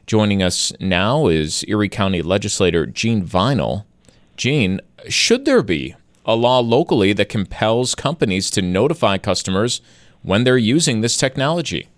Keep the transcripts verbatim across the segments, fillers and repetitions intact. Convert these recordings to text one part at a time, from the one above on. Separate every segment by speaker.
Speaker 1: Joining us now is Erie County Legislator Gene Vinal. Gene, should there be a law locally that compels companies to notify customers when they're using this technology?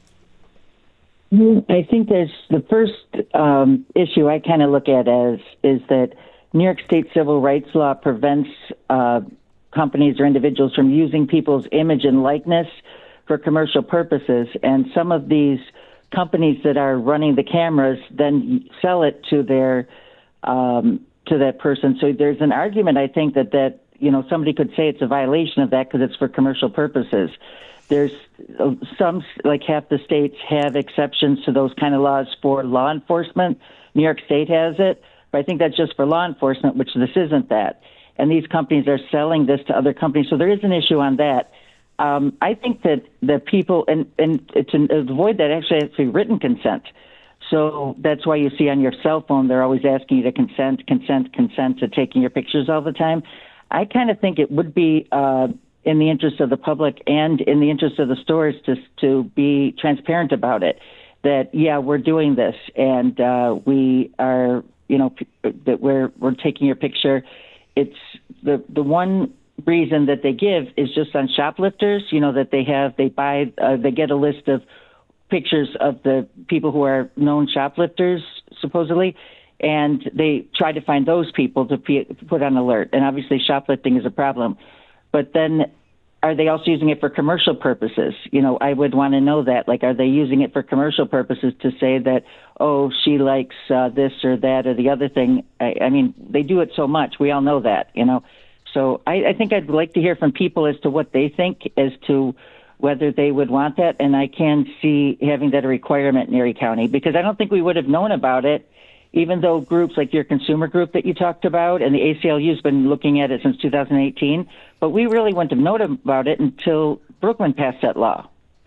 Speaker 2: I think there's the first um, issue I kind of look at as is that New York State civil rights law prevents uh, companies or individuals from using people's image and likeness for commercial purposes. And some of these companies that are running the cameras then sell it to their um, to that person. So there's an argument, I think, that that you know somebody could say it's a violation of that because it's for commercial purposes. There's some, like half the states have exceptions to those kind of laws for law enforcement. New York State has it, but I think that's just for law enforcement, which this isn't that. And these companies are selling this to other companies, so there is an issue on that. Um, I think that the people, and, and to avoid that, actually has to be written consent. So that's why you see on your cell phone, they're always asking you to consent, consent, consent to taking your pictures all the time. I kind of think it would be uh, in the interest of the public and in the interest of the stores to to be transparent about it. That yeah, we're doing this, and uh, we are, you know, that we're we're taking your picture. It's the the one reason that they give is just on shoplifters. You know that they have they buy uh, they get a list of pictures of the people who are known shoplifters supposedly, and they try to find those people to put on alert. And obviously, shoplifting is a problem. But then are they also using it for commercial purposes? You know, I would want to know that. Like, are they using it for commercial purposes to say that, oh, she likes uh, this or that or the other thing? I, I mean, they do it so much. We all know that, you know. So I, I think I'd like to hear from people as to what they think as to whether they would want that. And I can see having that a requirement in Erie County, because I don't think we would have known about it, even though groups like your consumer group that you talked about and the A C L U has been looking at it since two thousand eighteen, but we really wouldn't have known about it until Brooklyn passed that law.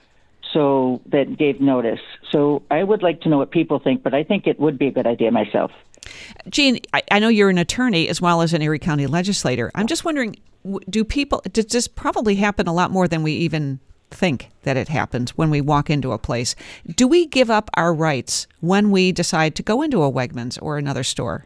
Speaker 2: So that gave notice. So I would like to know what people think, but I think it would be a good idea myself.
Speaker 3: Gene, I, I know you're an attorney as well as an Erie County legislator. I'm just wondering, do people, does this probably happen a lot more than we even think that it happens when we walk into a place? Do we give up our rights when we decide to go into a Wegmans or another store?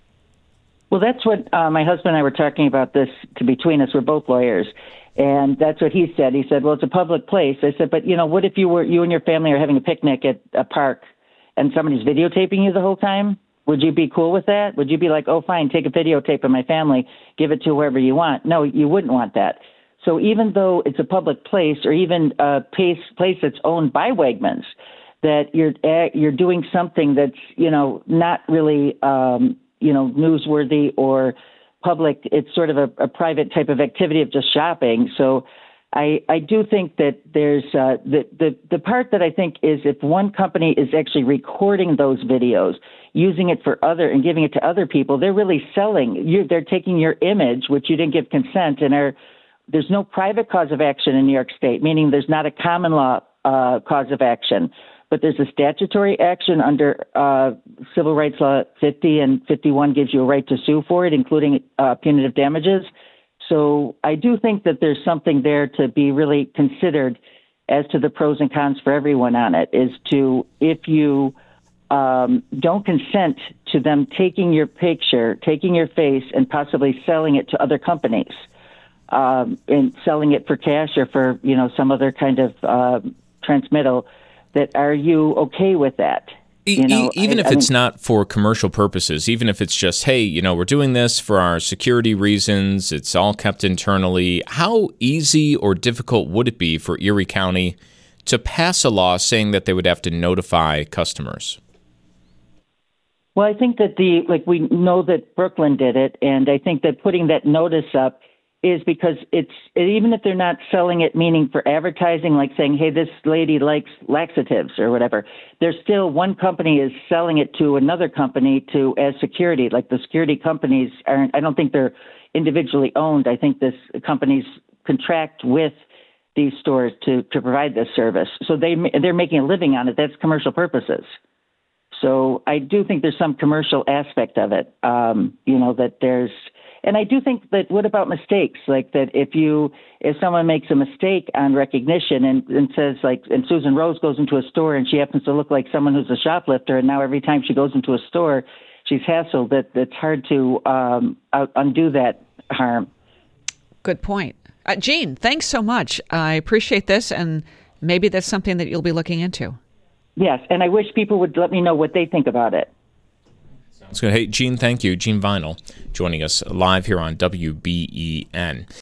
Speaker 2: Well, that's what uh, my husband and I were talking about this to between us. We're both lawyers. And that's what he said. He said, well, it's a public place. I said, but, you know, what if you were you and your family are having a picnic at a park and somebody's videotaping you the whole time? Would you be cool with that? Would you be like, oh, fine, take a videotape of my family, give it to whoever you want? No, you wouldn't want that. So even though it's a public place or even a place, place that's owned by Wegmans, that you're you're doing something that's, you know, not really, um, you know, newsworthy or public. It's sort of a, a private type of activity of just shopping. So I, I do think that there's uh, the, the, the part that I think is if one company is actually recording those videos, using it for other and giving it to other people, they're really selling. You, they're taking your image, which you didn't give consent, and are there's no private cause of action in New York State, meaning there's not a common law uh, cause of action, but there's a statutory action under uh, Civil Rights Law fifty, and fifty-one gives you a right to sue for it, including uh, punitive damages. So I do think that there's something there to be really considered as to the pros and cons for everyone on it, is to, if you um, don't consent to them taking your picture, taking your face, and possibly selling it to other companies, Um, and selling it for cash or for, you know, some other kind of uh, transmittal, that are you okay with that? You know,
Speaker 1: even
Speaker 2: I,
Speaker 1: if
Speaker 2: I
Speaker 1: it's
Speaker 2: mean,
Speaker 1: not for commercial purposes, even if it's just, hey, you know, we're doing this for our security reasons, it's all kept internally, how easy or difficult would it be for Erie County to pass a law saying that they would have to notify customers?
Speaker 2: Well, I think that the, like, we know that Brooklyn did it, and I think that putting that notice up is because it's, even if they're not selling it, meaning for advertising, like saying, hey, this lady likes laxatives or whatever, there's still one company is selling it to another company to as security. Like the security companies aren't, I don't think they're individually owned. I think this companies contract with these stores to, to provide this service. So they, they're making a living on it. That's commercial purposes. So I do think there's some commercial aspect of it, um, you know, that there's, and I do think that, what about mistakes? Like that if you, if someone makes a mistake on recognition and, and says like, and Susan Rose goes into a store and she happens to look like someone who's a shoplifter, and now every time she goes into a store, she's hassled, that it's hard to um, out, undo that harm.
Speaker 3: Good point. Uh, Jean, thanks so much. I appreciate this, and maybe that's something that you'll be looking into.
Speaker 2: Yes, and I wish people would let me know what they think about it.
Speaker 1: Sounds good. Hey, Jean, thank you. Jean Vinyl joining us live here on W B E N.